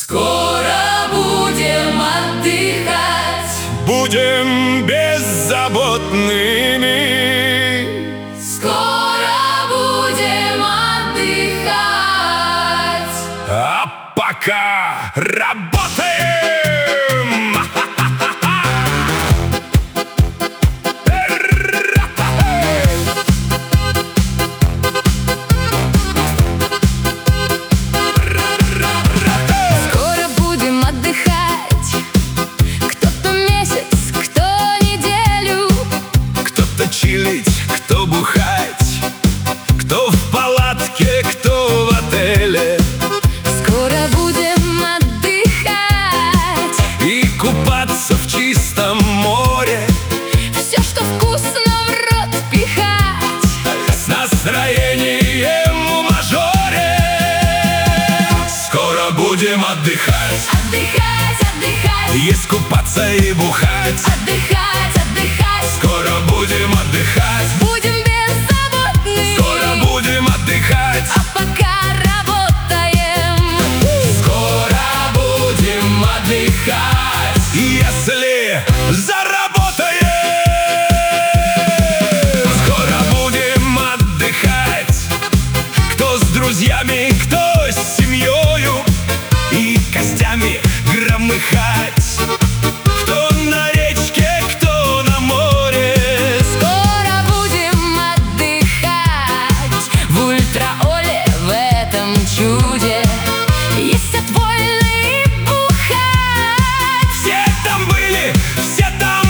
Скоро будем отдыхать, будем беззаботными. скоро будем отдыхать. А пока работаем! Скоро будем отдыхать, кто-то месяц, кто неделю, Кто-то чилить, кто бухать, кто в палатке, кто в отеле. скоро будем отдыхать. И купаться в чистом море, Все, что вкусно, в рот пихать. с настроением в мажоре. Скоро будем отдыхать, Отдыхать, отдыхать, и искупаться и бухать. отдыхать, отдыхать. Скоро будем отдыхать, Будем беззаботны, скоро будем отдыхать. а пока работаем. Скоро будем отдыхать, если заработаем. Скоро будем отдыхать, кто с друзьями, кто с семьёю, и костями громыхать. Кто на речке, кто на море. Скоро будем отдыхать в ультраоле, в этом чуде. Есть отвольный и бухать. Все там были, все там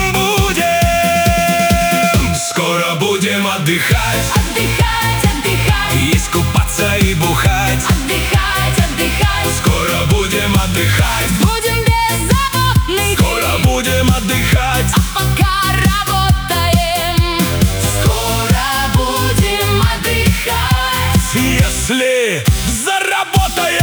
будем. Скоро будем отдыхать, Отдыхать, отдыхать, и искупаться и бухать. отдыхать, отдыхать. Скоро будем отдыхать, Будем беззаботны, скоро будем отдыхать. а пока работаем. Скоро будем отдыхать. Если заработаем.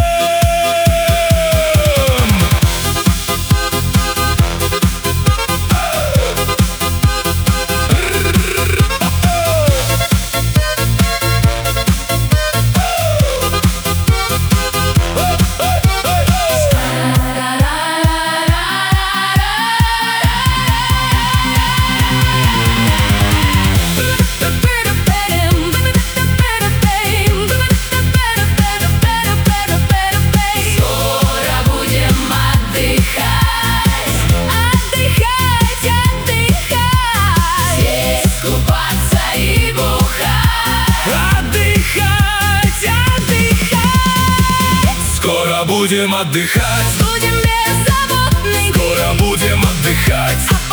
Скоро будем отдыхать, отдыхать, отдыхать. Искупаться и бухать. Отдыхать, отдыхать. Скоро будем отдыхать, Будем беззаботны, скоро будем отдыхать. а